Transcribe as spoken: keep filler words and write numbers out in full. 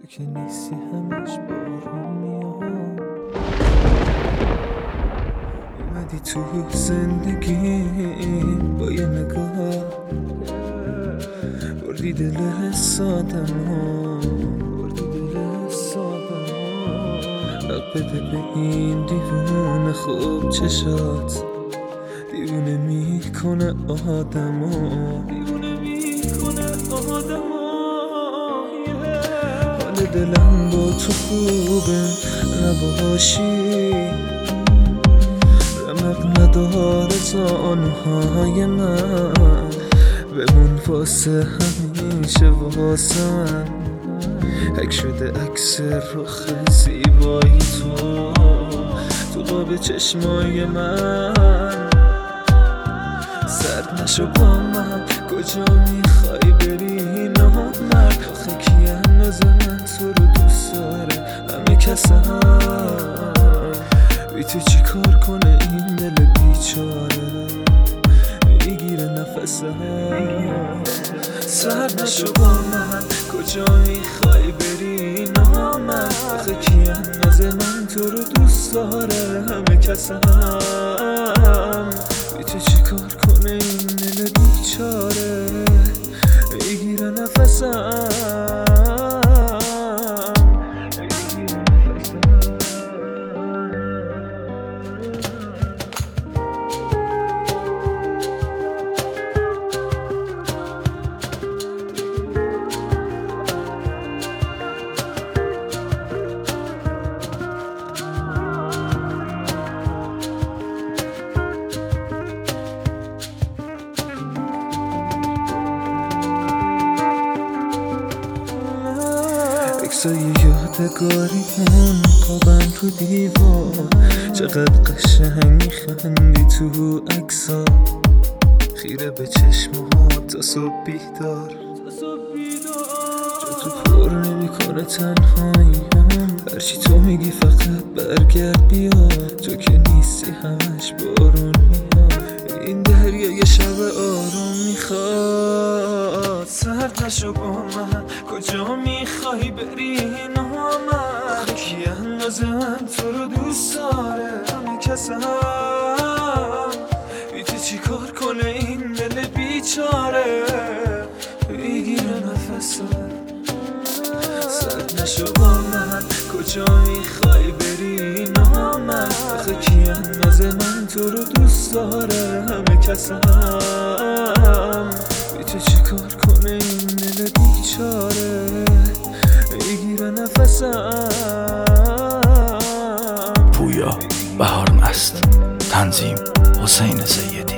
تو که نیستی همش بارون میاد. اومدی تو زندگی با یه نگاه، بردی دل سادم ها، بردی دل سادم ها. حق بده به این دیوونه، خوب چشات دیوونه میکنه آدم ها، دیوونه میکنه آدم ها. حال دلم با تو خوبه نباشی، رمق نداره زانوهای من، بمون واسه همیشه واسه من. حک شده عکس رخ زیبایی تو تو قاب چشمای من. سرد نشو با من، کجا میخوای بری نامرد؟ آخه کی انداز من تو رو دوست داره؟ همه کسم بی تو چی کار کنه این دل بیچاره، میگیره نفسم. سرد نشو با من، کجا میخوای بری نامرد؟ آخه کی انداز من تو رو دوست داره؟ همه کسم بی تو چی کار کنه این دل بیچاره، میگیره نفسم. عکسای یادگاریمون خوابن تو دیوار، چقدر قشنگ میخندی تو عکسا، خیره به چشمات تا صبح بیدار، جا تو پر نمیکنه تنهاییم. هرچی تو میگی فقط برگرد بیا، تو که نیستی همش بارون میاد، این دریا یه شب آروم میخواد. سرد نشو با من، کجا میخوای بری نامرد؟ کی اندازه من تو رو دوست داره؟ همه کسم بی تو چی کار کنه این دل بیچاره، بگیره نفسم. سرد نشو با من، کجا میخوای بری نامرد؟ آخه کی اندازه من تو رو دوست داره؟ همه کسم بی تو چی کار کنه این دل بیچاره، بگیره نفسم. پویا بهار مست، تنظیم حسین سیدی.